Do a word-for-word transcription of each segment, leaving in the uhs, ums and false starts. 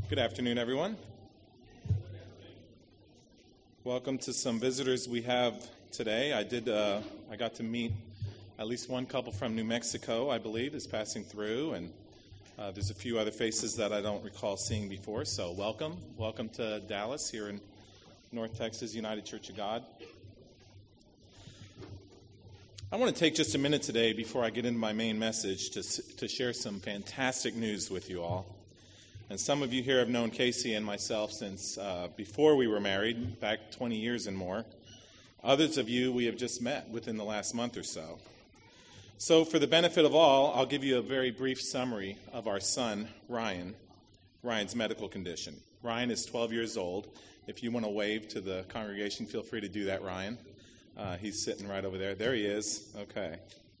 Good afternoon, everyone. Welcome to some visitors we have today. I did. Uh, I got to meet at least one couple from New Mexico, I believe, is passing through, and uh, there's a few other faces that I don't recall seeing before. So welcome, welcome to Dallas here in North Texas United Church of God. I want to take just a minute today before I get into my main message to to share some fantastic news with you all. And some of you here have known Casey and myself since uh, before we were married, back twenty years and more. Others of you we have just met within the last month or so. So for the benefit of all, I'll give you a very brief summary of our son, Ryan, Ryan's medical condition. Ryan is twelve years old. If you want to wave to the congregation, feel free to do that, Ryan. Uh, he's sitting right over there. There he is. Okay.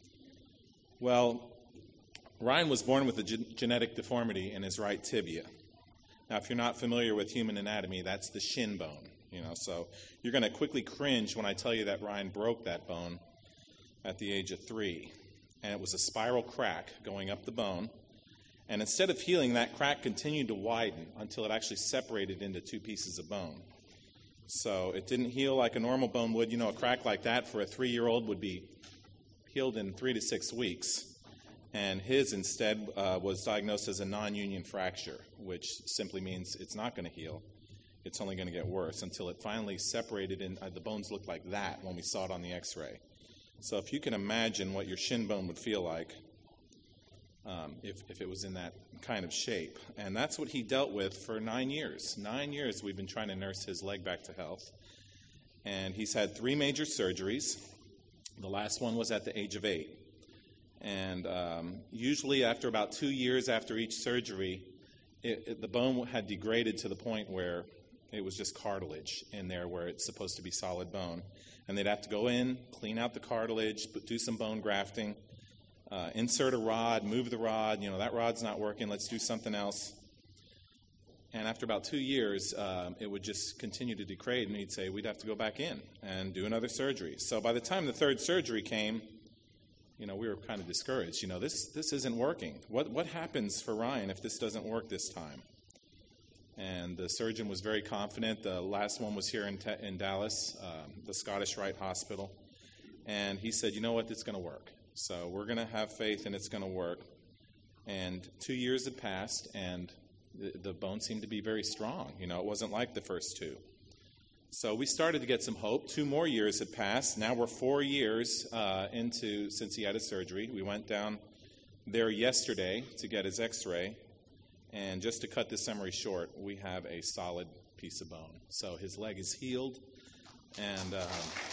Well, Ryan was born with a ge- genetic deformity in his right tibia. Now, if you're not familiar with human anatomy, that's the shin bone. You know, so you're going to quickly cringe when I tell you that Ryan broke that bone at the age of three. And it was a spiral crack going up the bone. And instead of healing, that crack continued to widen until it actually separated into two pieces of bone. So it didn't heal like a normal bone would. You know, a crack like that for a three-year-old would be healed in three to six weeks. And his instead uh, was diagnosed as a non-union fracture, which simply means it's not going to heal. It's only going to get worse until it finally separated, and uh, the bones looked like that when we saw it on the x-ray. So if you can imagine what your shin bone would feel like um, if, if it was in that kind of shape. And that's what he dealt with for nine years. Nine years we've been trying to nurse his leg back to health. And he's had three major surgeries. The last one was at the age of eight. And um, usually after about two years after each surgery, it, it, the bone had degraded to the point where it was just cartilage in there where it's supposed to be solid bone. And they'd have to go in, clean out the cartilage, do some bone grafting, uh, insert a rod, move the rod. You know, that rod's not working. Let's do something else. And after about two years, uh, it would just continue to degrade, and he'd say we'd have to go back in and do another surgery. So by the time the third surgery came, you know, we were kind of discouraged. You know, this this isn't working. What what happens for Ryan if this doesn't work this time? And the surgeon was very confident. The last one was here in, te- in Dallas, um, the Scottish Rite Hospital. And he said, you know what, it's going to work. So we're going to have faith and it's going to work. And two years had passed, and the, the bone seemed to be very strong. You know, it wasn't like the first two. So we started to get some hope. Two more years had passed. Now we're four years uh, into since he had his surgery. We went down there yesterday to get his x-ray. And just to cut this summary short, we have a solid piece of bone. So his leg is healed. And um,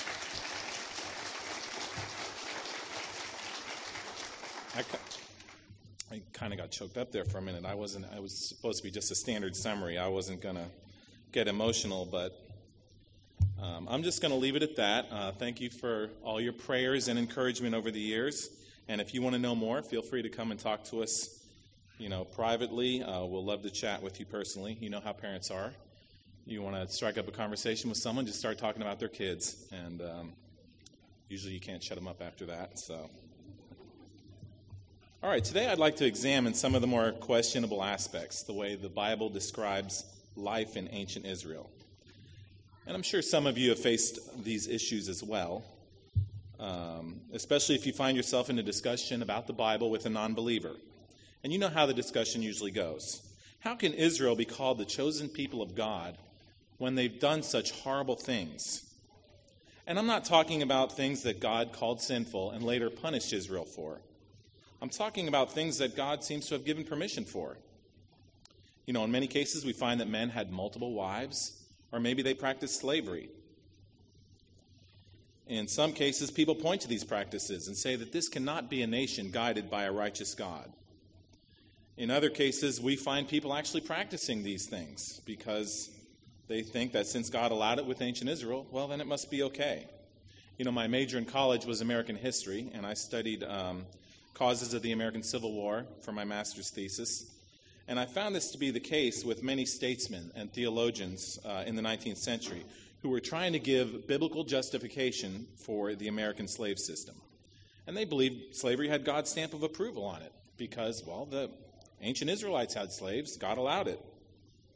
I, I kind of got choked up there for a minute. I wasn't. I was supposed to be just a standard summary. I wasn't going to get emotional, but Um, I'm just going to leave it at that. Uh, thank you for all your prayers and encouragement over the years. And if you want to know more, feel free to come and talk to us, you know, privately. Uh, we'll love to chat with you personally. You know how parents are. You want to strike up a conversation with someone, just start talking about their kids. And um, usually you can't shut them up after that. So, all right, today I'd like to examine some of the more questionable aspects, the way the Bible describes life in ancient Israel. And I'm sure some of you have faced these issues as well, um, especially if you find yourself in a discussion about the Bible with a non-believer. And you know how the discussion usually goes. How can Israel be called the chosen people of God when they've done such horrible things? And I'm not talking about things that God called sinful and later punished Israel for. I'm talking about things that God seems to have given permission for. You know, in many cases we find that men had multiple wives, or maybe they practiced slavery. In some cases, people point to these practices and say that this cannot be a nation guided by a righteous God. In other cases, we find people actually practicing these things because they think that since God allowed it with ancient Israel, well, then it must be okay. You know, my major in college was American history, and I studied um, causes of the American Civil War for my master's thesis. And I found this to be the case with many statesmen and theologians uh, in the nineteenth century who were trying to give biblical justification for the American slave system. And they believed slavery had God's stamp of approval on it because, well, the ancient Israelites had slaves. God allowed it.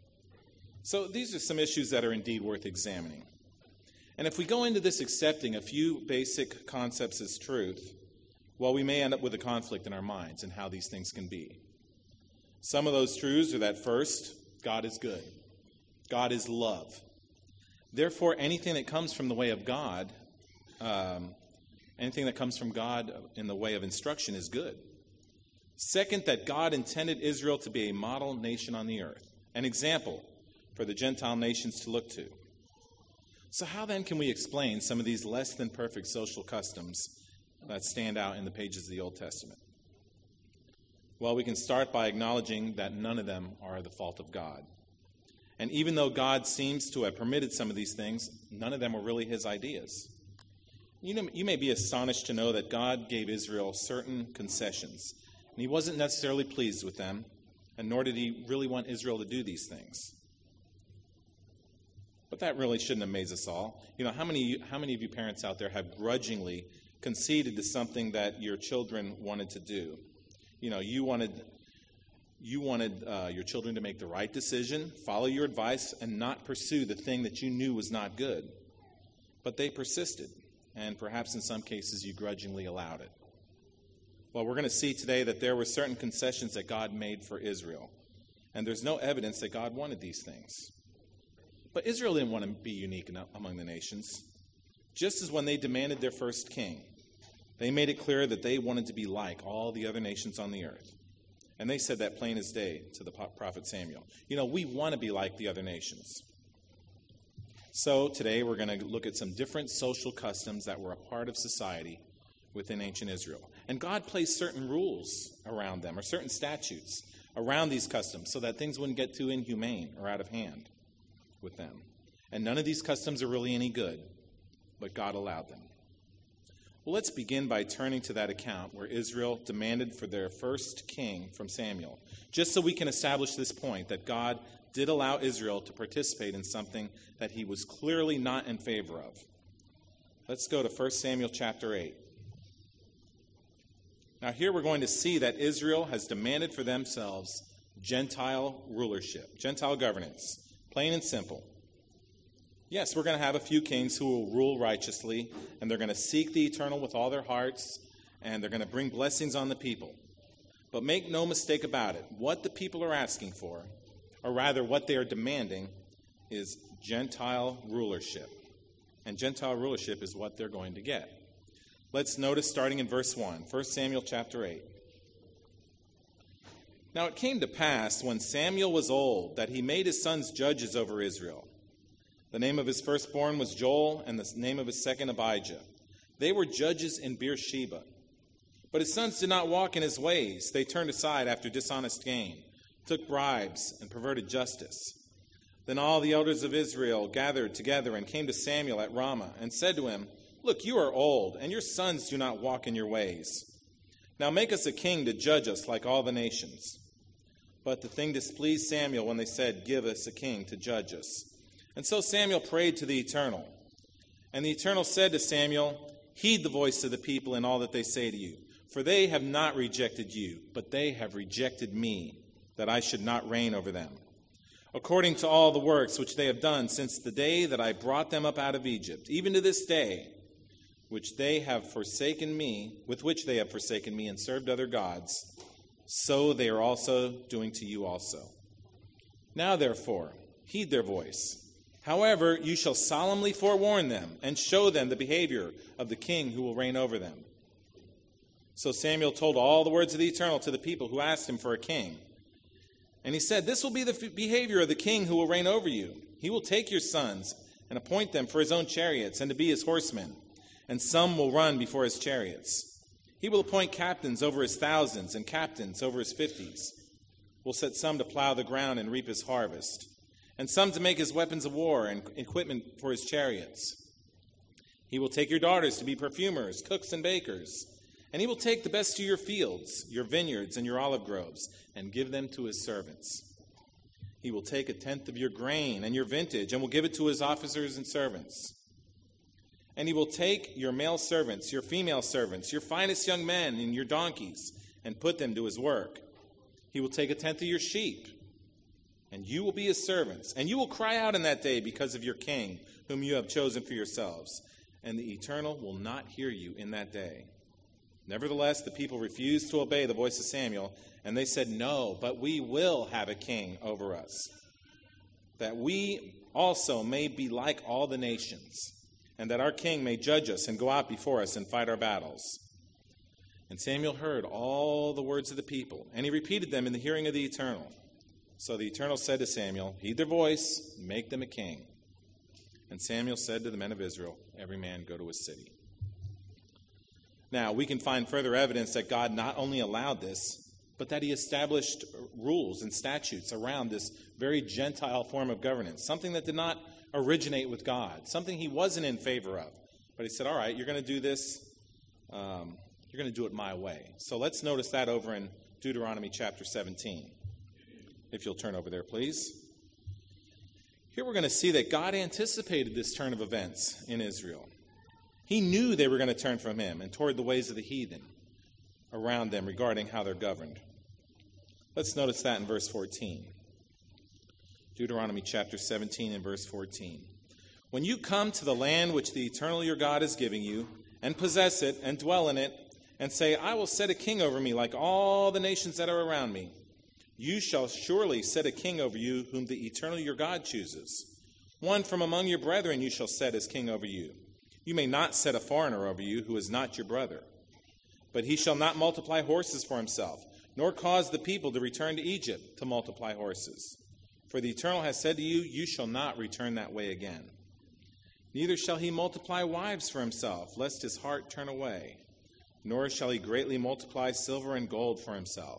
So these are some issues that are indeed worth examining. And if we go into this accepting a few basic concepts as truth, well, we may end up with a conflict in our minds and how these things can be. Some of those truths are that first, God is good. God is love. Therefore, anything that comes from the way of God, um, anything that comes from God in the way of instruction is good. Second, that God intended Israel to be a model nation on the earth, an example for the Gentile nations to look to. So how then can we explain some of these less than perfect social customs that stand out in the pages of the Old Testament? Well, we can start by acknowledging that none of them are the fault of God. And even though God seems to have permitted some of these things, none of them were really his ideas. You know, you may be astonished to know that God gave Israel certain concessions, and he wasn't necessarily pleased with them, and nor did he really want Israel to do these things. But that really shouldn't amaze us all. You know, how many, how many of you parents out there have grudgingly conceded to something that your children wanted to do? You know, you wanted you wanted uh, your children to make the right decision, follow your advice, and not pursue the thing that you knew was not good. But they persisted, and perhaps in some cases you grudgingly allowed it. Well, we're going to see today that there were certain concessions that God made for Israel, and there's no evidence that God wanted these things. But Israel didn't want to be unique among the nations. Just as when they demanded their first king, they made it clear that they wanted to be like all the other nations on the earth. And they said that plain as day to the prophet Samuel. You know, we want to be like the other nations. So today we're going to look at some different social customs that were a part of society within ancient Israel. And God placed certain rules around them, or certain statutes around these customs, so that things wouldn't get too inhumane or out of hand with them. And none of these customs are really any good, but God allowed them. Well, let's begin by turning to that account where Israel demanded for their first king from Samuel, just so we can establish this point that God did allow Israel to participate in something that he was clearly not in favor of. Let's go to First Samuel chapter eight. Now here we're going to see that Israel has demanded for themselves Gentile rulership, Gentile governance. Plain and simple. Yes, we're going to have a few kings who will rule righteously, and they're going to seek the eternal with all their hearts, and they're going to bring blessings on the people. But make no mistake about it, what the people are asking for, or rather what they are demanding, is Gentile rulership. And Gentile rulership is what they're going to get. Let's notice starting in verse one, First Samuel chapter eight. Now it came to pass, when Samuel was old, that he made his sons judges over Israel. The name of his firstborn was Joel, and the name of his second Abijah. They were judges in Beersheba. But his sons did not walk in his ways. They turned aside after dishonest gain, took bribes, and perverted justice. Then all the elders of Israel gathered together and came to Samuel at Ramah, and said to him, Look, you are old, and your sons do not walk in your ways. Now make us a king to judge us like all the nations. But the thing displeased Samuel when they said, Give us a king to judge us. And so Samuel prayed to the Eternal. And the Eternal said to Samuel, Heed the voice of the people in all that they say to you. For they have not rejected you, but they have rejected me, that I should not reign over them. According to all the works which they have done since the day that I brought them up out of Egypt, even to this day, which they have forsaken me, with which they have forsaken me and served other gods, so they are also doing to you also. Now, therefore, heed their voice. However, you shall solemnly forewarn them and show them the behavior of the king who will reign over them. So Samuel told all the words of the Eternal to the people who asked him for a king. And he said, This will be the behavior of the king who will reign over you. He will take your sons and appoint them for his own chariots and to be his horsemen, and some will run before his chariots. He will appoint captains over his thousands and captains over his fifties. Will set some to plow the ground and reap his harvest, and some to make his weapons of war and equipment for his chariots. He will take your daughters to be perfumers, cooks, and bakers, and he will take the best of your fields, your vineyards, and your olive groves, and give them to his servants. He will take a tenth of your grain and your vintage, and will give it to his officers and servants. And he will take your male servants, your female servants, your finest young men, and your donkeys, and put them to his work. He will take a tenth of your sheep, and you will be his servants. And you will cry out in that day because of your king, whom you have chosen for yourselves. And the Eternal will not hear you in that day. Nevertheless, the people refused to obey the voice of Samuel, and they said, no, but we will have a king over us, that we also may be like all the nations, and that our king may judge us and go out before us and fight our battles. And Samuel heard all the words of the people, and he repeated them in the hearing of the Eternal. So the Eternal said to Samuel, heed their voice, make them a king. And Samuel said to the men of Israel, every man go to his city. Now, we can find further evidence that God not only allowed this, but that he established rules and statutes around this very Gentile form of governance, something that did not originate with God, something he wasn't in favor of. But he said, all right, you're going to do this, um, you're going to do it my way. So let's notice that over in Deuteronomy chapter seventeen. If you'll turn over there, please. Here we're going to see that God anticipated this turn of events in Israel. He knew they were going to turn from him and toward the ways of the heathen around them regarding how they're governed. Let's notice that in verse fourteen. Deuteronomy chapter seventeen and verse fourteen. When you come to the land which the Eternal your God is giving you, and possess it, and dwell in it, and say, I will set a king over me like all the nations that are around me, you shall surely set a king over you whom the Eternal your God chooses. One from among your brethren you shall set as king over you. You may not set a foreigner over you who is not your brother. But he shall not multiply horses for himself, nor cause the people to return to Egypt to multiply horses. For the Eternal has said to you, you shall not return that way again. Neither shall he multiply wives for himself, lest his heart turn away. Nor shall he greatly multiply silver and gold for himself.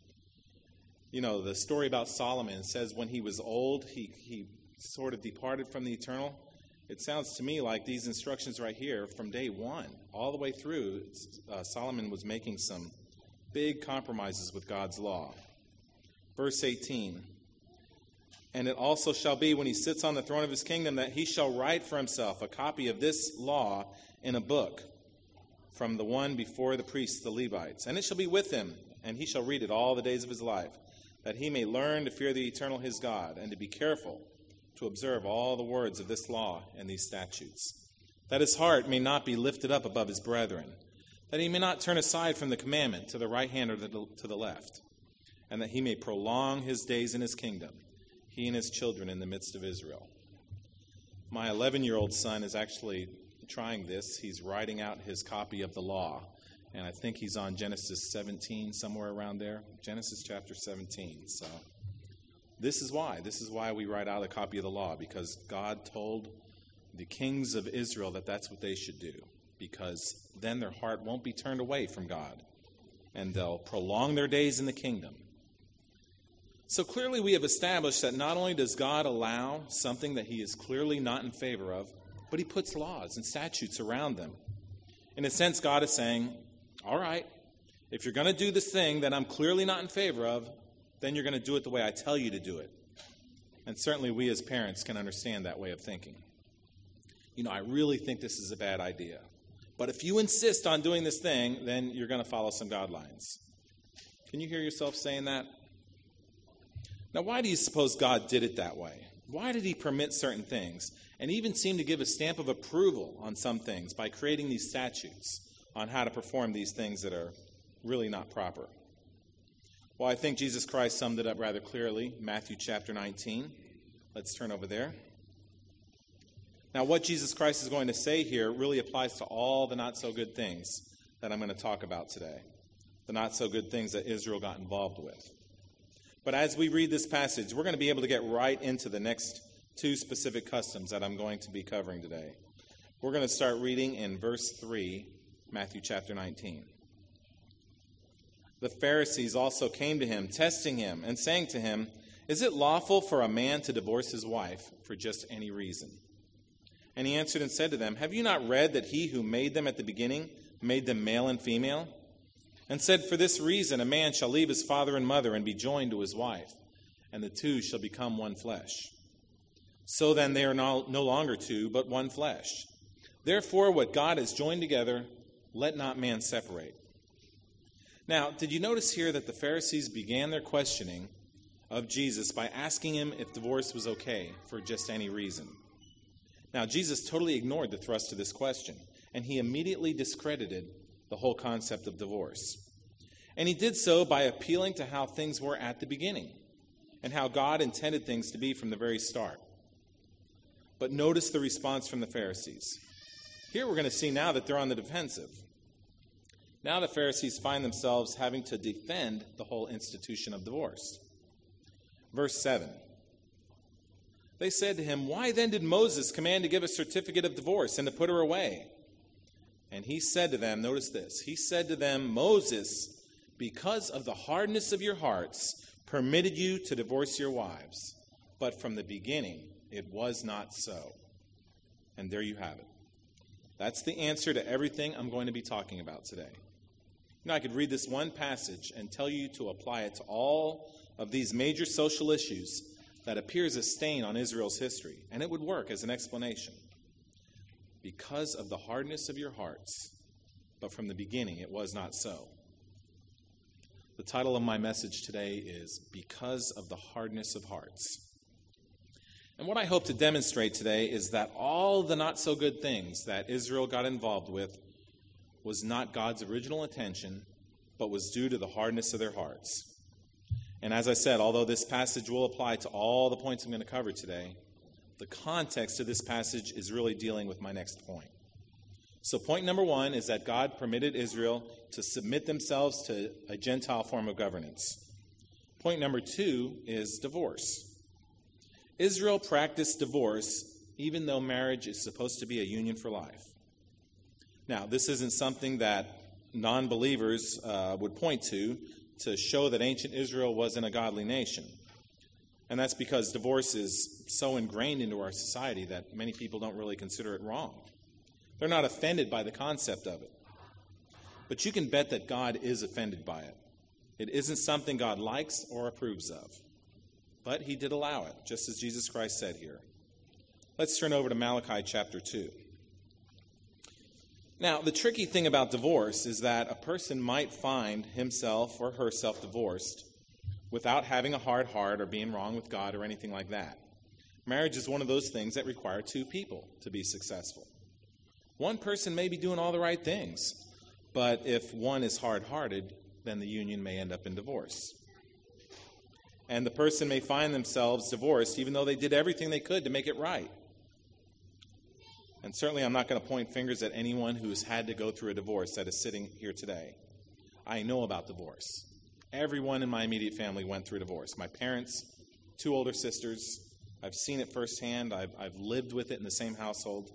You know, the story about Solomon says when he was old, he, he sort of departed from the Eternal. It sounds to me like these instructions right here from day one, all the way through, uh, Solomon was making some big compromises with God's law. Verse eighteen, and it also shall be when he sits on the throne of his kingdom that he shall write for himself a copy of this law in a book from the one before the priests, the Levites. And it shall be with him, and he shall read it all the days of his life, that he may learn to fear the Eternal his God, and to be careful to observe all the words of this law and these statutes, that his heart may not be lifted up above his brethren, that he may not turn aside from the commandment to the right hand or to the left, and that he may prolong his days in his kingdom, he and his children in the midst of Israel. My eleven-year-old son is actually trying this. He's writing out his copy of the law, and I think he's on Genesis seventeen, somewhere around there. Genesis chapter seventeen, so... This is why. This is why we write out a copy of the law, because God told the kings of Israel that that's what they should do, because then their heart won't be turned away from God, and they'll prolong their days in the kingdom. So clearly we have established that not only does God allow something that he is clearly not in favor of, but he puts laws and statutes around them. In a sense, God is saying, all right, if you're going to do this thing that I'm clearly not in favor of, then you're going to do it the way I tell you to do it. And certainly we as parents can understand that way of thinking. You know, I really think this is a bad idea. But if you insist on doing this thing, then you're going to follow some guidelines. Can you hear yourself saying that? Now, why do you suppose God did it that way? Why did he permit certain things and even seem to give a stamp of approval on some things by creating these statutes on how to perform these things that are really not proper? Well, I think Jesus Christ summed it up rather clearly. Matthew chapter nineteen. Let's turn over there. Now, what Jesus Christ is going to say here really applies to all the not-so-good things that I'm going to talk about today. The not-so-good things that Israel got involved with. But as we read this passage, we're going to be able to get right into the next two specific customs that I'm going to be covering today. We're going to start reading in verse three, Matthew chapter nineteen. The Pharisees also came to him, testing him, and saying to him, is it lawful for a man to divorce his wife for just any reason? And he answered and said to them, have you not read that he who made them at the beginning made them male and female? And said, for this reason a man shall leave his father and mother and be joined to his wife, and the two shall become one flesh. So then they are no, no longer two, but one flesh. Therefore what God has joined together, let not man separate. Now, did you notice here that the Pharisees began their questioning of Jesus by asking him if divorce was okay for just any reason. Now, Jesus totally ignored the thrust of this question, and he immediately discredited the whole concept of divorce. And he did so by appealing to how things were at the beginning and how God intended things to be from the very start. But notice the response from the Pharisees. Here we're going to see now that they're on the defensive. Now the Pharisees find themselves having to defend the whole institution of divorce. Verse seven. They said to him, "Why then did Moses command to give a certificate of divorce and to put her away?" And he said to them, notice this, he said to them, "Moses, because of the hardness of your hearts, permitted you to divorce your wives. But from the beginning, it was not so." And there you have it. That's the answer to everything I'm going to be talking about today. You know, I could read this one passage and tell you to apply it to all of these major social issues that appears a stain on Israel's history, and it would work as an explanation. Because of the hardness of your hearts, but from the beginning it was not so. The title of my message today is Because of the Hardness of Hearts. And what I hope to demonstrate today is that all the not-so-good things that Israel got involved with was not God's original intention, but was due to the hardness of their hearts. And as I said, although this passage will apply to all the points I'm going to cover today, the context of this passage is really dealing with my next point. So point number one is that God permitted Israel to submit themselves to a Gentile form of governance. Point number two is divorce. Israel practiced divorce even though marriage is supposed to be a union for life. Now, this isn't something that non-believers uh, would point to to show that ancient Israel wasn't a godly nation. And that's because divorce is so ingrained into our society that many people don't really consider it wrong. They're not offended by the concept of it. But you can bet that God is offended by it. It isn't something God likes or approves of. But he did allow it, just as Jesus Christ said here. Let's turn over to Malachi chapter two. Now, the tricky thing about divorce is that a person might find himself or herself divorced without having a hard heart or being wrong with God or anything like that. Marriage is one of those things that require two people to be successful. One person may be doing all the right things, but if one is hard-hearted, then the union may end up in divorce. And the person may find themselves divorced even though they did everything they could to make it right. And certainly I'm not going to point fingers at anyone who has had to go through a divorce that is sitting here today. I know about divorce. Everyone in my immediate family went through divorce. My parents, two older sisters. I've seen it firsthand. I've, I've lived with it in the same household.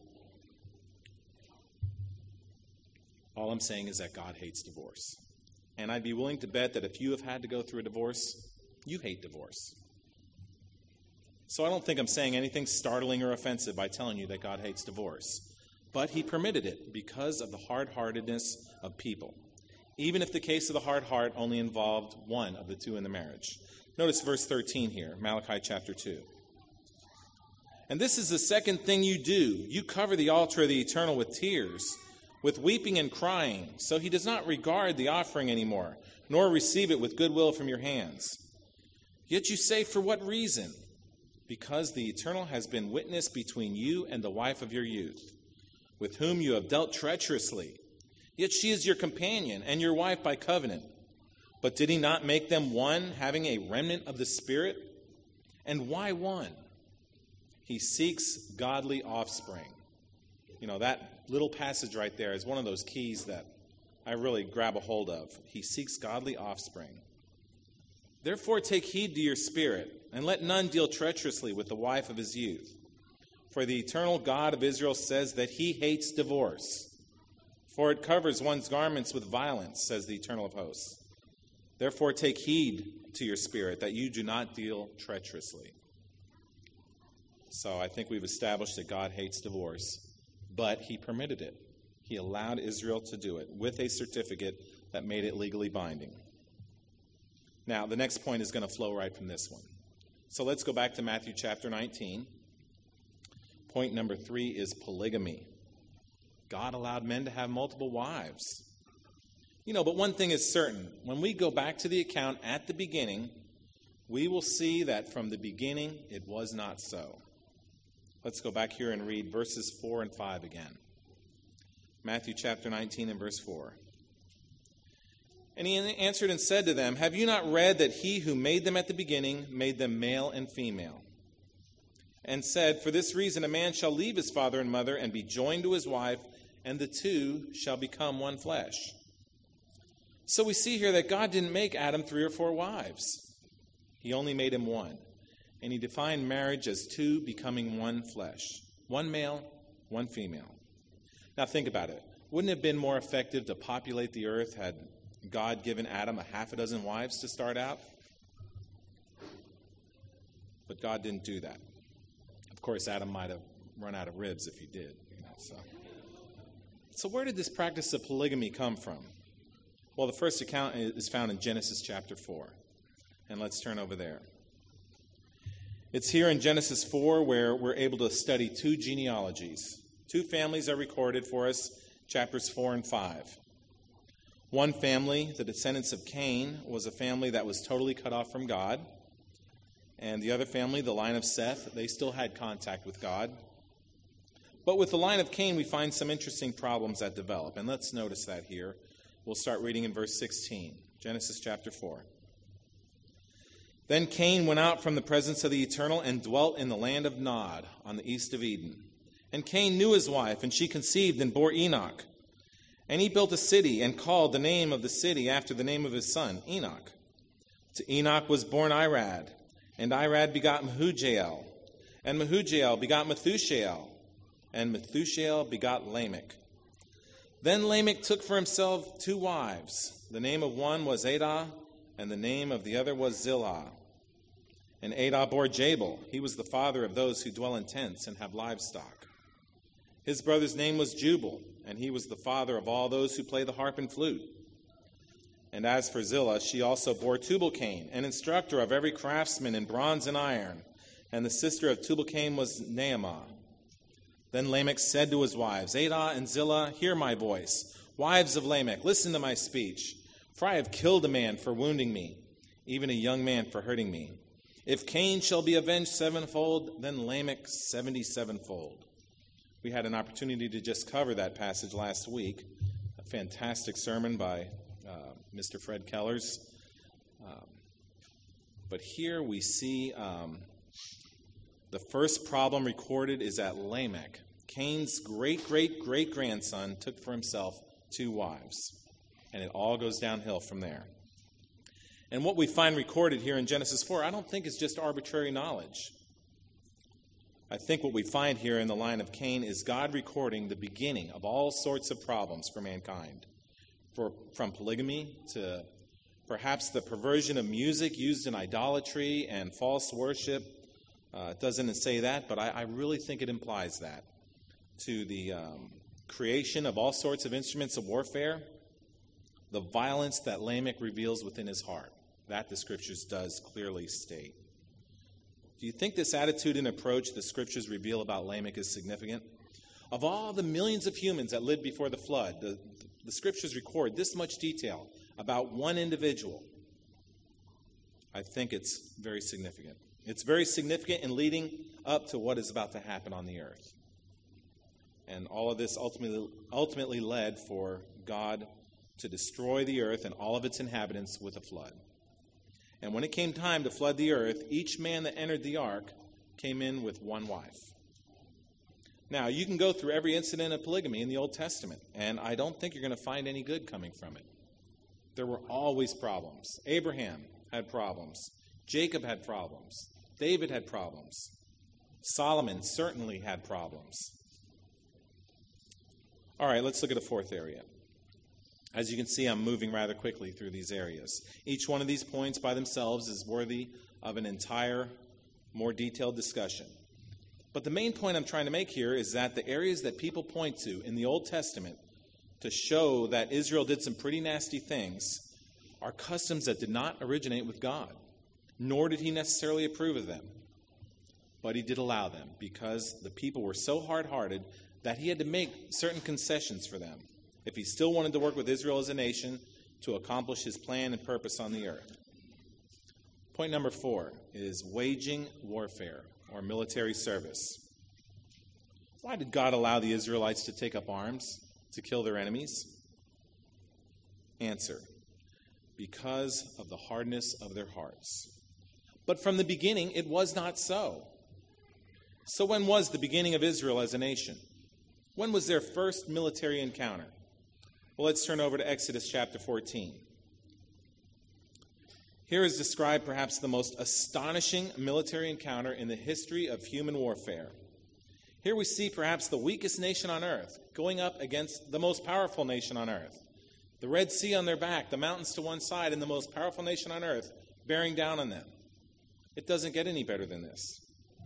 All I'm saying is that God hates divorce. And I'd be willing to bet that if you have had to go through a divorce, you hate divorce. So I don't think I'm saying anything startling or offensive by telling you that God hates divorce. But he permitted it because of the hard-heartedness of people, even if the case of the hard heart only involved one of the two in the marriage. Notice verse thirteen here, Malachi chapter two. "And this is the second thing you do. You cover the altar of the Eternal with tears, with weeping and crying. So he does not regard the offering anymore, nor receive it with goodwill from your hands. Yet you say, for what reason? Because the Eternal has been witness between you and the wife of your youth, with whom you have dealt treacherously. Yet she is your companion and your wife by covenant. But did he not make them one, having a remnant of the Spirit? And why one? He seeks godly offspring." You know, that little passage right there is one of those keys that I really grab a hold of. He seeks godly offspring. "Therefore take heed to your spirit, and let none deal treacherously with the wife of his youth. For the eternal God of Israel says that he hates divorce. For it covers one's garments with violence, says the Eternal of hosts. Therefore take heed to your spirit, that you do not deal treacherously." So I think we've established that God hates divorce, but he permitted it. He allowed Israel to do it with a certificate that made it legally binding. Now, the next point is going to flow right from this one. So let's go back to Matthew chapter nineteen. Point number three is polygamy. God allowed men to have multiple wives. You know, but one thing is certain. When we go back to the account at the beginning, we will see that from the beginning it was not so. Let's go back here and read verses four and five again. Matthew chapter nineteen and verse four. And he answered and said to them, "Have you not read that he who made them at the beginning made them male and female? And said, for this reason a man shall leave his father and mother and be joined to his wife, and the two shall become one flesh." So we see here that God didn't make Adam three or four wives. He only made him one. And he defined marriage as two becoming one flesh. One male, one female. Now think about it. Wouldn't it have been more effective to populate the earth had God given Adam a half a dozen wives to start out? But God didn't do that. Of course, Adam might have run out of ribs if he did. You know, so. so where did this practice of polygamy come from? Well, the first account is found in Genesis chapter four. And let's turn over there. It's here in Genesis four where we're able to study two genealogies. Two families are recorded for us, chapters four and five. One family, the descendants of Cain, was a family that was totally cut off from God. And the other family, the line of Seth, they still had contact with God. But with the line of Cain, we find some interesting problems that develop. And let's notice that here. We'll start reading in verse sixteen, Genesis chapter four. Then Cain went out from the presence of the Eternal and dwelt in the land of Nod on the east of Eden. And Cain knew his wife, and she conceived and bore Enoch. And he built a city and called the name of the city after the name of his son, Enoch. To Enoch was born Irad, and Irad begot Mehujael, and Mehujael begot Methushael, and Methushael begot Lamech. Then Lamech took for himself two wives. The name of one was Adah, and the name of the other was Zillah. And Adah bore Jabal. He was the father of those who dwell in tents and have livestock. His brother's name was Jubal, and he was the father of all those who play the harp and flute. And as for Zillah, she also bore Tubal-Cain, an instructor of every craftsman in bronze and iron. And the sister of Tubal-Cain was Naamah. Then Lamech said to his wives, Adah and Zillah, hear my voice. Wives of Lamech, listen to my speech. For I have killed a man for wounding me, even a young man for hurting me. If Cain shall be avenged sevenfold, then Lamech seventy-sevenfold. We had an opportunity to just cover that passage last week. A fantastic sermon by uh, Mister Fred Kellers. Um, but here we see um, the first problem recorded is that Lamech, Cain's great-great-great-grandson, took for himself two wives. And it all goes downhill from there. And what we find recorded here in Genesis four, I don't think is just arbitrary knowledge. I think what we find here in the line of Cain is God recording the beginning of all sorts of problems for mankind. For, from polygamy to perhaps the perversion of music used in idolatry and false worship. Uh, it doesn't say that, but I, I really think it implies that. To the um, creation of all sorts of instruments of warfare, the violence that Lamech reveals within his heart. That the Scriptures does clearly state. Do you think this attitude and approach the Scriptures reveal about Lamech is significant? Of all the millions of humans that lived before the flood, the, the Scriptures record this much detail about one individual. I think it's very significant. It's very significant in leading up to what is about to happen on the earth. And all of this ultimately, ultimately led for God to destroy the earth and all of its inhabitants with a flood. And when it came time to flood the earth, each man that entered the ark came in with one wife. Now, you can go through every incident of polygamy in the Old Testament, and I don't think you're going to find any good coming from it. There were always problems. Abraham had problems. Jacob had problems. David had problems. Solomon certainly had problems. All right, let's look at a fourth area. As you can see, I'm moving rather quickly through these areas. Each one of these points by themselves is worthy of an entire, more detailed discussion. But the main point I'm trying to make here is that the areas that people point to in the Old Testament to show that Israel did some pretty nasty things are customs that did not originate with God, nor did he necessarily approve of them. But he did allow them because the people were so hard-hearted that he had to make certain concessions for them if he still wanted to work with Israel as a nation to accomplish his plan and purpose on the earth. Point number four is waging warfare or military service. Why did God allow the Israelites to take up arms to kill their enemies? Answer: because of the hardness of their hearts. But from the beginning, it was not so. So when was the beginning of Israel as a nation? When was their first military encounter? Well, let's turn over to Exodus chapter fourteen. Here is described perhaps the most astonishing military encounter in the history of human warfare. Here we see perhaps the weakest nation on earth going up against the most powerful nation on earth. The Red Sea on their back, the mountains to one side, and the most powerful nation on earth bearing down on them. It doesn't get any better than this.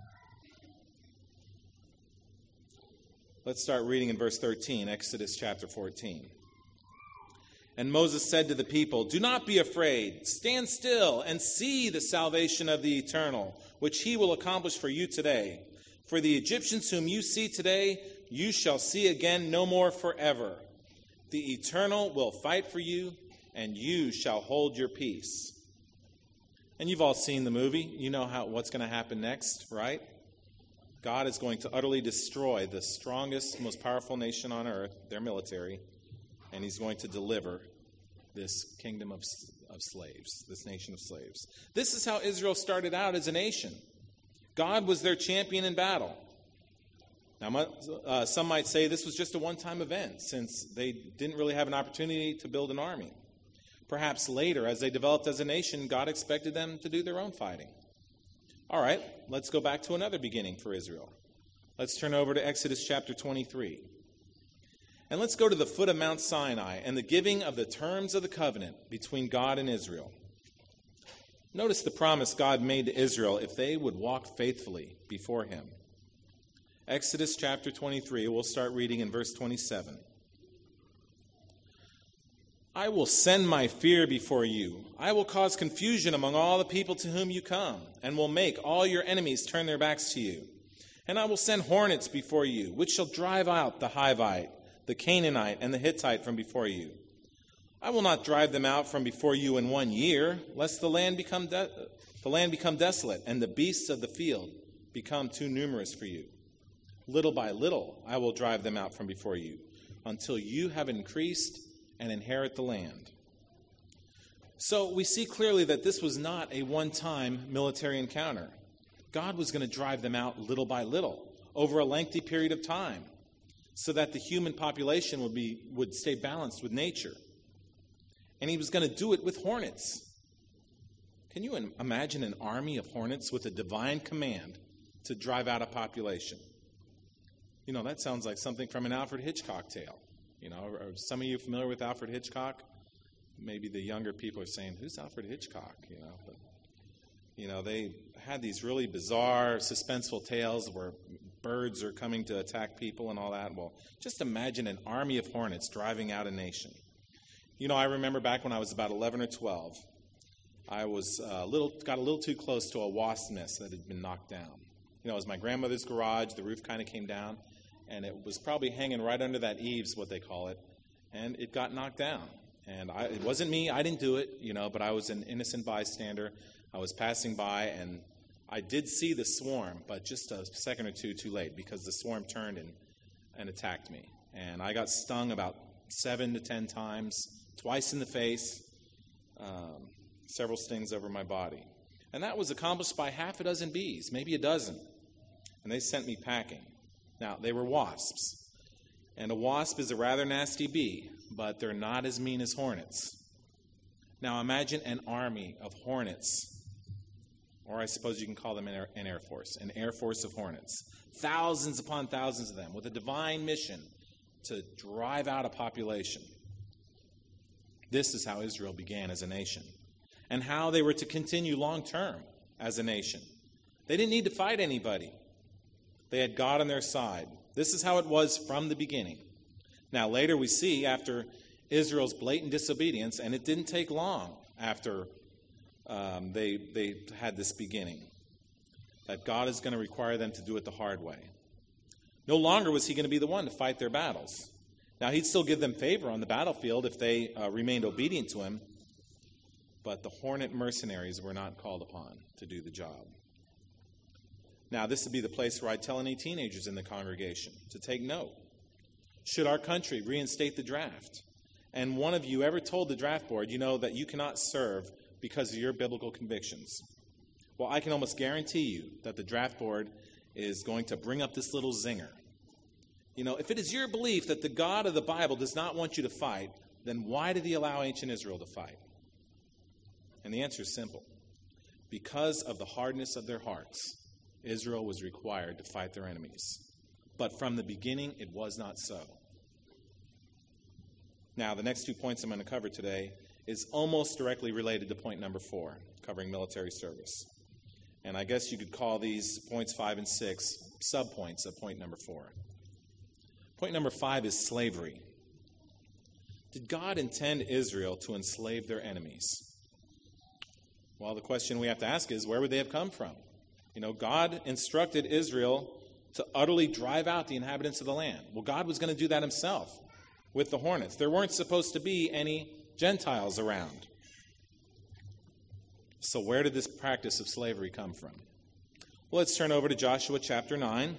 Let's start reading in verse thirteen, Exodus chapter fourteen. And Moses said to the people, "Do not be afraid. Stand still and see the salvation of the Eternal, which he will accomplish for you today. For the Egyptians whom you see today, you shall see again no more forever. The Eternal will fight for you, and you shall hold your peace." And you've all seen the movie. You know how what's going to happen next, right? God is going to utterly destroy the strongest, most powerful nation on earth, their military, and he's going to deliver this kingdom of, of slaves, this nation of slaves. This is how Israel started out as a nation. God was their champion in battle. Now, uh, some might say this was just a one-time event, since they didn't really have an opportunity to build an army. Perhaps later, as they developed as a nation, God expected them to do their own fighting. All right, let's go back to another beginning for Israel. Let's turn over to Exodus chapter twenty-three. And let's go to the foot of Mount Sinai and the giving of the terms of the covenant between God and Israel. Notice the promise God made to Israel if they would walk faithfully before him. Exodus chapter twenty-three, we'll start reading in verse twenty-seven. "I will send my fear before you. I will cause confusion among all the people to whom you come, and will make all your enemies turn their backs to you. And I will send hornets before you, which shall drive out the Hivite, the Canaanite, and the Hittite from before you. I will not drive them out from before you in one year, lest the land become de- the land become desolate, and the beasts of the field become too numerous for you. Little by little I will drive them out from before you, until you have increased and inherit the land." So we see clearly that this was not a one-time military encounter. God was going to drive them out little by little, over a lengthy period of time, so that the human population would be would stay balanced with nature. And he was going to do it with hornets. Can you imagine an army of hornets with a divine command to drive out a population? You know, that sounds like something from an Alfred Hitchcock tale. You know, are some of you familiar with Alfred Hitchcock? Maybe the younger people are saying, "Who's Alfred Hitchcock?" You know, but you know, they had these really bizarre, suspenseful tales where birds are coming to attack people and all that. Well, just imagine an army of hornets driving out a nation. You know, I remember back when I was about eleven or twelve, I was a little got a little too close to a wasp nest that had been knocked down. You know, it was my grandmother's garage. The roof kind of came down, and it was probably hanging right under that eaves, what they call it, and it got knocked down. And I, it wasn't me. I didn't do it, you know, but I was an innocent bystander. I was passing by, and I did see the swarm, but just a second or two too late, because the swarm turned and, and attacked me. And I got stung about seven to ten times, twice in the face, um, several stings over my body. And that was accomplished by half a dozen bees, maybe a dozen. And they sent me packing. Now, they were wasps. And a wasp is a rather nasty bee, but they're not as mean as hornets. Now, imagine an army of hornets, or I suppose you can call them an air, an air force, an air force of hornets. Thousands upon thousands of them with a divine mission to drive out a population. This is how Israel began as a nation, and how they were to continue long term as a nation. They didn't need to fight anybody. They had God on their side. This is how it was from the beginning. Now, later we see, after Israel's blatant disobedience, and it didn't take long after um, they, they had this beginning, that God is going to require them to do it the hard way. No longer was he going to be the one to fight their battles. Now, he'd still give them favor on the battlefield if they uh, remained obedient to him, but the hornet mercenaries were not called upon to do the job. Now, this would be the place where I'd tell any teenagers in the congregation to take note. Should our country reinstate the draft, and one of you ever told the draft board, you know, that you cannot serve because of your biblical convictions, well, I can almost guarantee you that the draft board is going to bring up this little zinger. You know, if it is your belief that the God of the Bible does not want you to fight, then why did he allow ancient Israel to fight? And the answer is simple. Because of the hardness of their hearts, Israel was required to fight their enemies. But from the beginning, it was not so. Now, the next two points I'm going to cover today is almost directly related to point number four, covering military service. And I guess you could call these points five and six subpoints of point number four. Point number five is slavery. Did God intend Israel to enslave their enemies? Well, the question we have to ask is, where would they have come from? You know, God instructed Israel to utterly drive out the inhabitants of the land. Well, God was going to do that himself with the hornets. There weren't supposed to be any Gentiles around. So where did this practice of slavery come from? Well, let's turn over to Joshua chapter nine.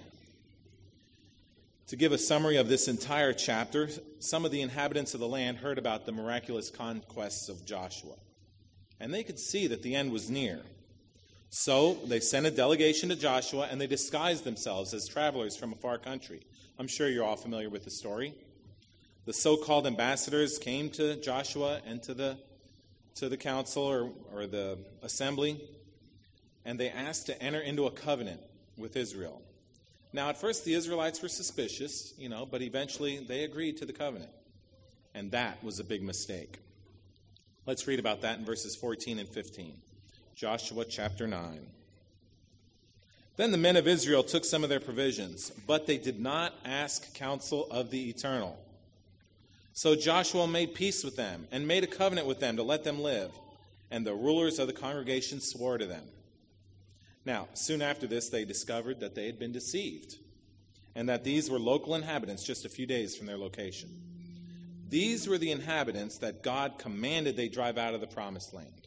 To give a summary of this entire chapter, some of the inhabitants of the land heard about the miraculous conquests of Joshua, and they could see that the end was near. So they sent a delegation to Joshua, and they disguised themselves as travelers from a far country. I'm sure you're all familiar with the story. The so-called ambassadors came to Joshua and to the to the council or, or the assembly, and they asked to enter into a covenant with Israel. Now, at first, the Israelites were suspicious, you know, but eventually they agreed to the covenant. And that was a big mistake. Let's read about that in verses fourteen and fifteen. Joshua chapter nine. Then the men of Israel took some of their provisions, but they did not ask counsel of the Eternal. So Joshua made peace with them and made a covenant with them to let them live. And the rulers of the congregation swore to them. Now, soon after this, they discovered that they had been deceived and that these were local inhabitants just a few days from their location. These were the inhabitants that God commanded they drive out of the promised land.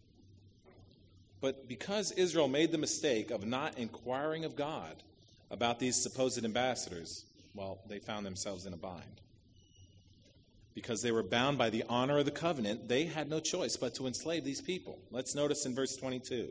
But because Israel made the mistake of not inquiring of God about these supposed ambassadors, well, they found themselves in a bind. Because they were bound by the honor of the covenant, they had no choice but to enslave these people. Let's notice in verse twenty-two.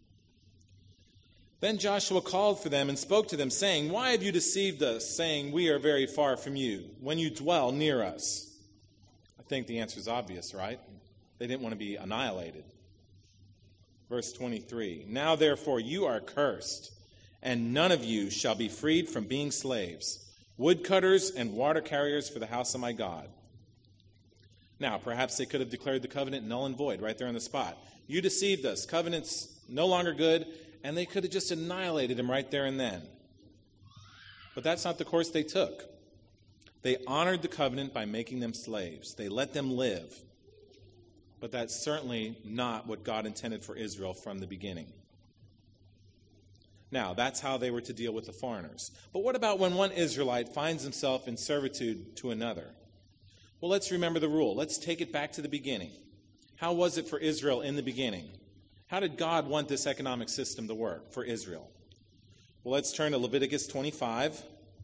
Then Joshua called for them and spoke to them, saying, "Why have you deceived us, saying, 'We are very far from you,' when you dwell near us?" I think the answer is obvious, right? They didn't want to be annihilated. Verse twenty-three. "Now therefore you are cursed, and none of you shall be freed from being slaves, woodcutters and water carriers for the house of my God." Now, perhaps they could have declared the covenant null and void right there on the spot. You deceived us. Covenant's no longer good. And they could have just annihilated him right there and then. But that's not the course they took. They honored the covenant by making them slaves. They let them live. But that's certainly not what God intended for Israel from the beginning. Now, that's how they were to deal with the foreigners. But what about when one Israelite finds himself in servitude to another? Well, let's remember the rule. Let's take it back to the beginning. How was it for Israel in the beginning? How did God want this economic system to work for Israel? Well, let's turn to Leviticus twenty-five.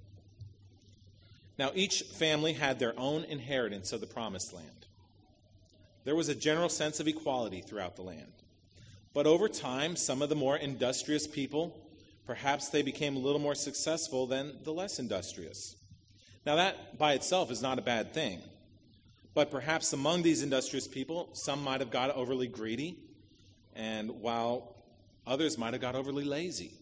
Now, each family had their own inheritance of the promised land. There was a general sense of equality throughout the land. But over time, some of the more industrious people, perhaps they became a little more successful than the less industrious. Now, that by itself is not a bad thing. But perhaps among these industrious people, some might have got overly greedy, and while others might have got overly lazy.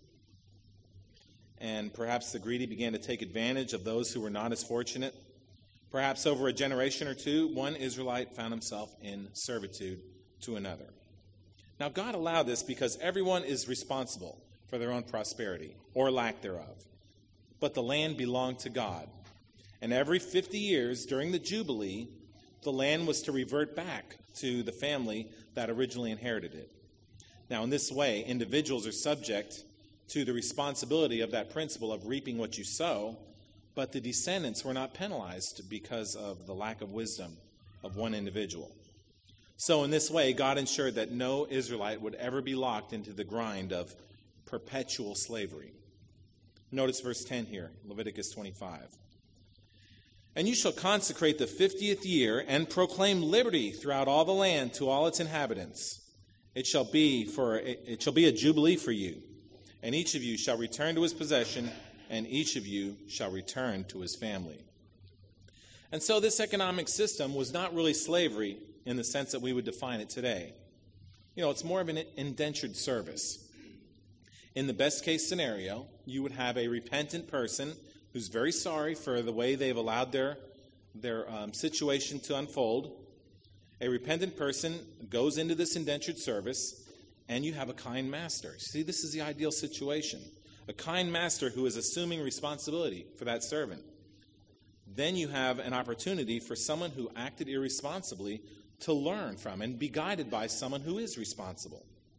And perhaps the greedy began to take advantage of those who were not as fortunate. Perhaps over a generation or two, one Israelite found himself in servitude to another. Now, God allowed this because everyone is responsible for their own prosperity or lack thereof. But the land belonged to God. And every fifty years during the Jubilee, the land was to revert back to the family that originally inherited it. Now, in this way, individuals are subject to the responsibility of that principle of reaping what you sow, but the descendants were not penalized because of the lack of wisdom of one individual. So in this way, God ensured that no Israelite would ever be locked into the grind of perpetual slavery. Notice verse ten here, Leviticus twenty-five. And you shall consecrate the fiftieth year and proclaim liberty throughout all the land to all its inhabitants. It shall be for it shall be a jubilee for you, and each of you shall return to his possession, and each of you shall return to his family. And so this economic system was not really slavery in the sense that we would define it today. You know, it's more of an indentured service. In the best case scenario, you would have a repentant person who's very sorry for the way they've allowed their, their um, situation to unfold. A repentant person goes into this indentured service, and you have a kind master. See, this is the ideal situation. A kind master who is assuming responsibility for that servant. Then you have an opportunity for someone who acted irresponsibly to learn from and be guided by someone who is responsible.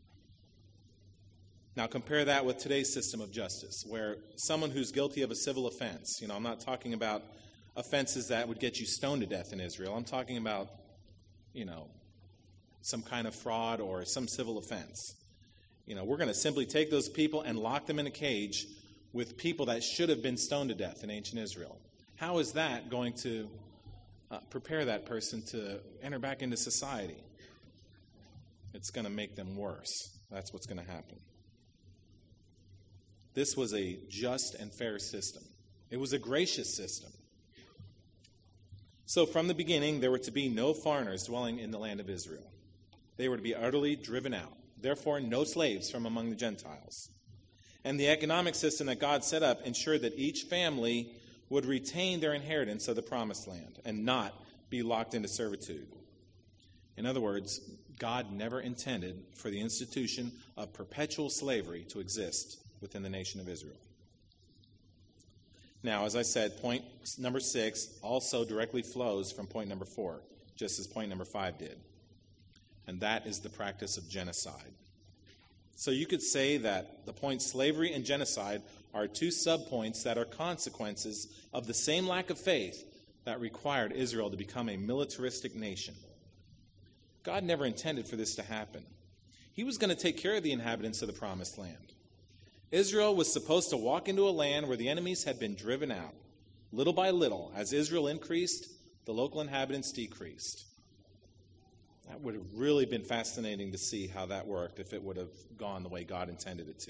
Now compare that with today's system of justice, where someone who's guilty of a civil offense, you know, I'm not talking about offenses that would get you stoned to death in Israel. I'm talking about, you know, some kind of fraud or some civil offense. You know, we're going to simply take those people and lock them in a cage with people that should have been stoned to death in ancient Israel. How is that going to uh, prepare that person to enter back into society? It's going to make them worse. That's what's going to happen. This was a just and fair system. It was a gracious system. So from the beginning, there were to be no foreigners dwelling in the land of Israel. They were to be utterly driven out. Therefore, no slaves from among the Gentiles. And the economic system that God set up ensured that each family would retain their inheritance of the promised land and not be locked into servitude. In other words, God never intended for the institution of perpetual slavery to exist within the nation of Israel. Now, as I said, point number six also directly flows from point number four, just as point number five did. And that is the practice of genocide. So you could say that the points slavery and genocide are two subpoints that are consequences of the same lack of faith that required Israel to become a militaristic nation. God never intended for this to happen. He was going to take care of the inhabitants of the promised land. Israel was supposed to walk into a land where the enemies had been driven out. Little by little, as Israel increased, the local inhabitants decreased. That would have really been fascinating to see how that worked if it would have gone the way God intended it to.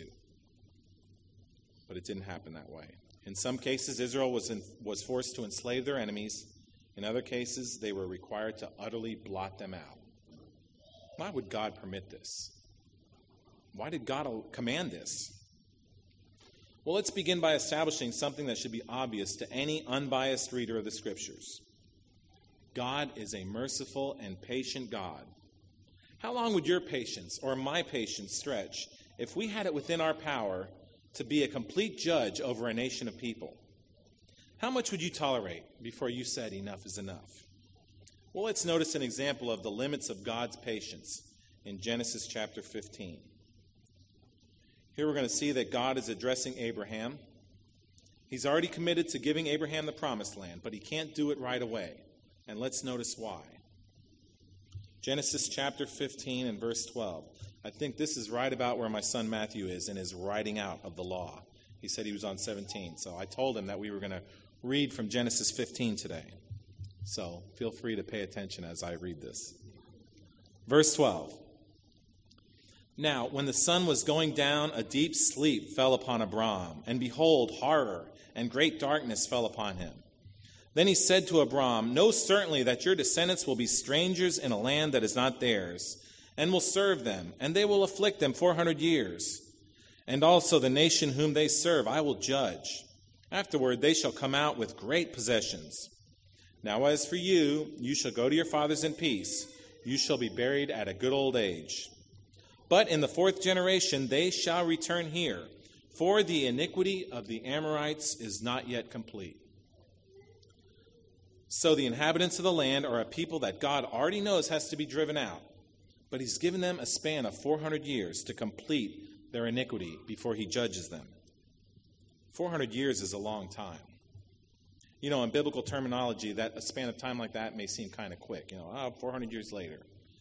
But it didn't happen that way. In some cases, Israel was, in, was forced to enslave their enemies. In other cases, they were required to utterly blot them out. Why would God permit this? Why did God command this? Well, let's begin by establishing something that should be obvious to any unbiased reader of the Scriptures. God is a merciful and patient God. How long would your patience or my patience stretch if we had it within our power to be a complete judge over a nation of people? How much would you tolerate before you said enough is enough? Well, let's notice an example of the limits of God's patience in Genesis chapter fifteen. Here we're going to see that God is addressing Abraham. He's already committed to giving Abraham the promised land, but he can't do it right away. And let's notice why. Genesis chapter fifteen and verse twelve. I think this is right about where my son Matthew is in his writing out of the law. He said he was on seventeen, so I told him that we were going to read from Genesis fifteen today. So feel free to pay attention as I read this. Verse twelve. Now, when the sun was going down, a deep sleep fell upon Abram, and behold, horror and great darkness fell upon him. Then he said to Abram, know certainly that your descendants will be strangers in a land that is not theirs, and will serve them, and they will afflict them four hundred years. And also the nation whom they serve I will judge. Afterward they shall come out with great possessions. Now as for you, you shall go to your fathers in peace. You shall be buried at a good old age. But in the fourth generation they shall return here, for the iniquity of the Amorites is not yet complete. So the inhabitants of the land are a people that God already knows has to be driven out, but he's given them a span of four hundred years to complete their iniquity before he judges them. four hundred years is a long time. You know, in biblical terminology, that a span of time like that may seem kind of quick. You know, oh, four hundred years later.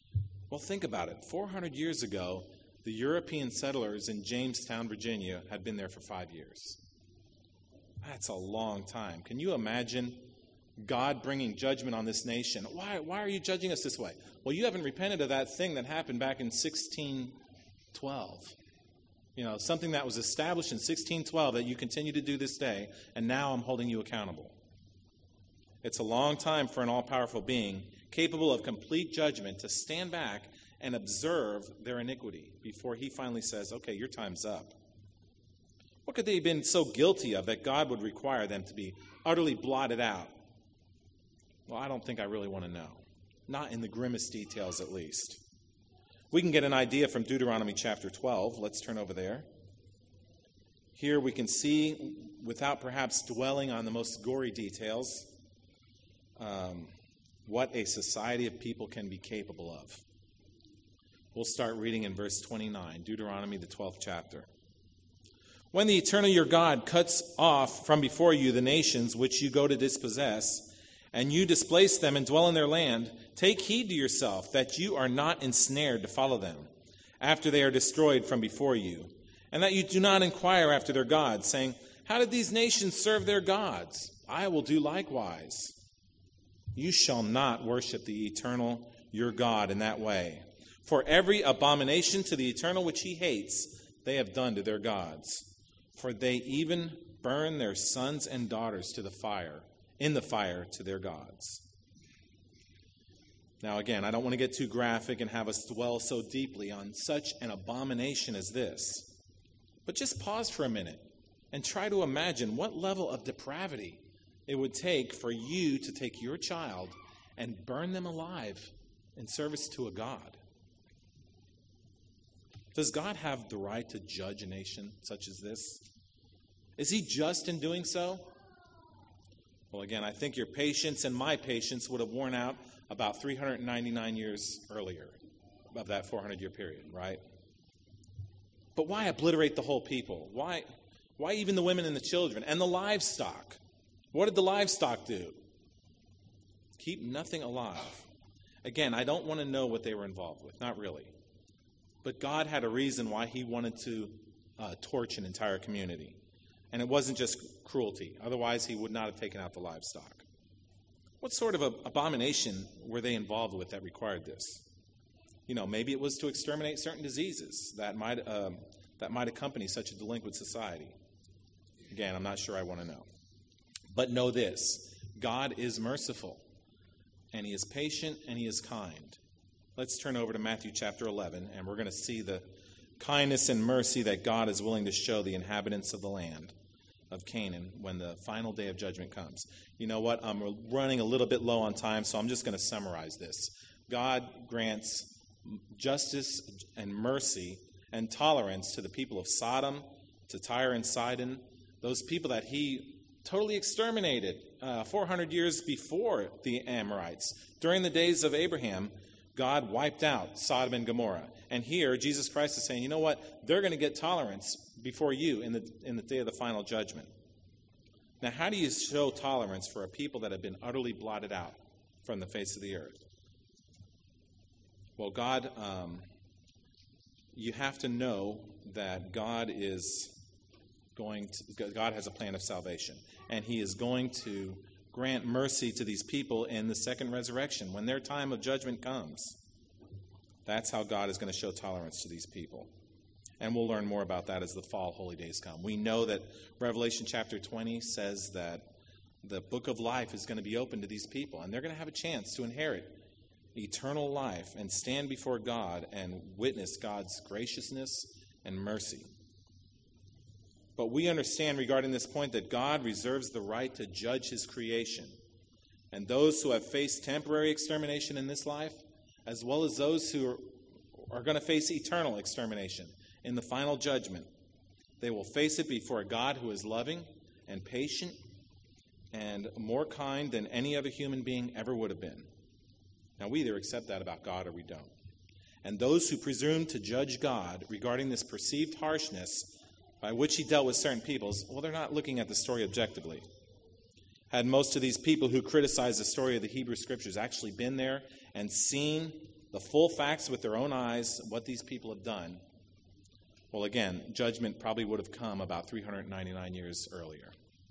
Well, think about it. four hundred years ago, the European settlers in Jamestown, Virginia, had been there for five years. That's a long time. Can you imagine God bringing judgment on this nation? Why, why are you judging us this way? Well, you haven't repented of that thing that happened back in sixteen twelve. You know, something that was established in sixteen twelve that you continue to do this day, and now I'm holding you accountable. It's a long time for an all-powerful being capable of complete judgment to stand back and observe their iniquity before he finally says, okay, your time's up. What could they have been so guilty of that God would require them to be utterly blotted out? Well, I don't think I really want to know. Not in the grimmest details, at least. We can get an idea from Deuteronomy chapter twelve. Let's turn over there. Here we can see, without perhaps dwelling on the most gory details, um, what a society of people can be capable of. We'll start reading in verse twenty-nine, Deuteronomy, the twelfth chapter. When the eternal your God cuts off from before you the nations which you go to dispossess, and you displace them and dwell in their land, take heed to yourself that you are not ensnared to follow them, after they are destroyed from before you, and that you do not inquire after their gods, saying, how did these nations serve their gods? I will do likewise. You shall not worship the eternal your God in that way. For every abomination to the eternal which he hates, they have done to their gods. For they even burn their sons and daughters to the fire, in the fire to their gods. Now again, I don't want to get too graphic and have us dwell so deeply on such an abomination as this. But just pause for a minute and try to imagine what level of depravity it would take for you to take your child and burn them alive in service to a God. Does God have the right to judge a nation such as this? Is he just in doing so? Well, again, I think your patience and my patience would have worn out about three hundred ninety-nine years earlier of that four hundred year period, right? But why obliterate the whole people? Why, why even the women and the children and the livestock? What did the livestock do? Keep nothing alive. Again, I don't want to know what they were involved with, not really. But God had a reason why he wanted to uh, torch an entire community. And it wasn't just cruelty. Otherwise, he would not have taken out the livestock. What sort of a abomination were they involved with that required this? You know, maybe it was to exterminate certain diseases that might um, that might accompany such a delinquent society. Again, I'm not sure I want to know. But know this, God is merciful, and he is patient, and he is kind. Let's turn over to Matthew chapter eleven, and we're going to see the kindness and mercy that God is willing to show the inhabitants of the land of Canaan when the final day of judgment comes. You know what? I'm running a little bit low on time, so I'm just going to summarize this. God grants justice and mercy and tolerance to the people of Sodom, to Tyre and Sidon, those people that he totally exterminated uh, four hundred years before the Amorites. During the days of Abraham, God wiped out Sodom and Gomorrah. And here, Jesus Christ is saying, you know what? They're going to get tolerance before you in the in the day of the final judgment. Now, how do you show tolerance for a people that have been utterly blotted out from the face of the earth? Well, God, um, you have to know that God is going to, God has a plan of salvation, and he is going to grant mercy to these people in the second resurrection when their time of judgment comes. That's how God is going to show tolerance to these people. And we'll learn more about that as the fall holy days come. We know that Revelation chapter twenty says that the book of life is going to be open to these people, and they're going to have a chance to inherit eternal life and stand before God and witness God's graciousness and mercy. But we understand regarding this point that God reserves the right to judge his creation. And those who have faced temporary extermination in this life, as well as those who are, are going to face eternal extermination in the final judgment, they will face it before a God who is loving and patient and more kind than any other human being ever would have been. Now, we either accept that about God or we don't. And those who presume to judge God regarding this perceived harshness by which he dealt with certain peoples, well, they're not looking at the story objectively. Had most of these people who criticize the story of the Hebrew Scriptures actually been there and seen the full facts with their own eyes, what these people have done, well, again, judgment probably would have come about three hundred ninety-nine years earlier.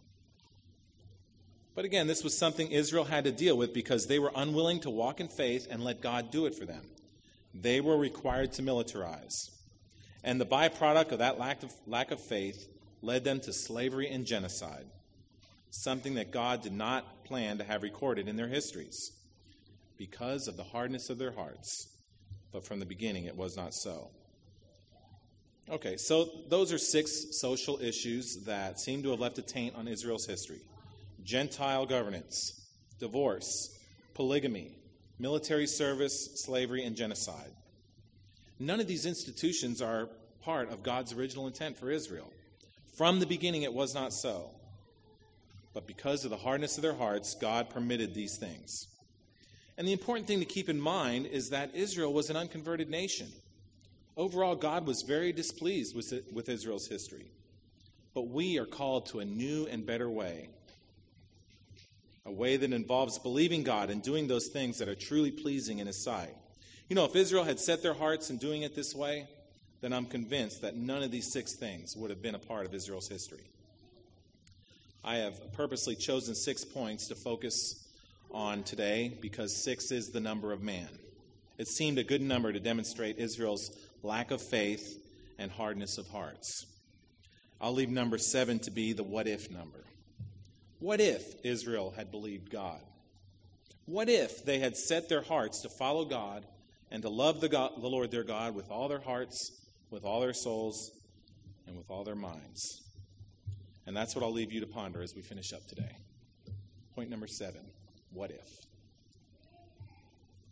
But again, this was something Israel had to deal with because they were unwilling to walk in faith and let God do it for them. They were required to militarize. And the byproduct of that lack of, lack of faith led them to slavery and genocide, something that God did not plan to have recorded in their histories because of the hardness of their hearts. But from the beginning, it was not so. Okay, so those are six social issues that seem to have left a taint on Israel's history. Gentile governance, divorce, polygamy, military service, slavery, and genocide. None of these institutions are part of God's original intent for Israel. From the beginning, it was not so. But because of the hardness of their hearts, God permitted these things. And the important thing to keep in mind is that Israel was an unconverted nation. Overall, God was very displeased with, with Israel's history. But we are called to a new and better way. A way that involves believing God and doing those things that are truly pleasing in His sight. You know, if Israel had set their hearts in doing it this way, then I'm convinced that none of these six things would have been a part of Israel's history. I have purposely chosen six points to focus on today because six is the number of man. It seemed a good number to demonstrate Israel's lack of faith and hardness of hearts. I'll leave number seven to be the what-if number. What if Israel had believed God? What if they had set their hearts to follow God and to love the, God, the Lord their God with all their hearts, with all their souls, and with all their minds? And that's what I'll leave you to ponder as we finish up today. Point number seven, what if?